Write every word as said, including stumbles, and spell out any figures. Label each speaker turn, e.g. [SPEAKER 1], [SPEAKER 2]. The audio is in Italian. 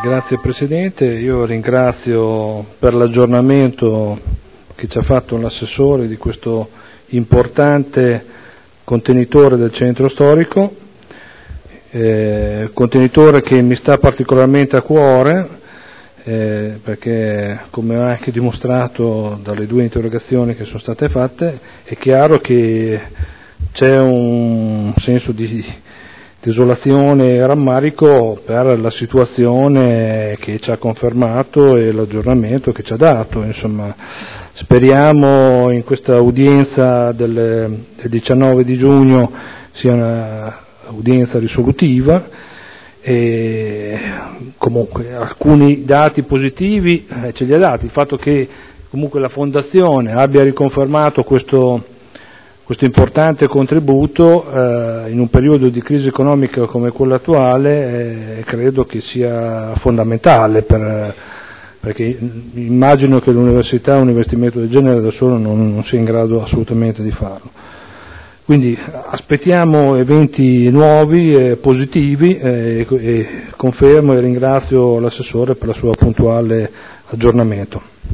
[SPEAKER 1] Grazie Presidente, io ringrazio per l'aggiornamento che ci ha fatto l'assessore di questo importante contenitore del centro storico, eh, contenitore che mi sta particolarmente a cuore, eh, perché come ho anche dimostrato dalle due interrogazioni che sono state fatte, è chiaro che c'è un senso di desolazione e rammarico per la situazione che ci ha confermato e l'aggiornamento che ci ha dato. Insomma, speriamo in questa udienza del, del diciannove di giugno sia un'udienza risolutiva e comunque alcuni dati positivi eh, ce li ha dati. Il fatto che comunque la Fondazione abbia riconfermato questo Questo importante contributo eh, in un periodo di crisi economica come quello attuale eh, credo che sia fondamentale, per, perché immagino che l'università un investimento del genere da solo non, non sia in grado assolutamente di farlo. Quindi aspettiamo eventi nuovi e positivi eh, e confermo e ringrazio l'assessore per il suo puntuale aggiornamento.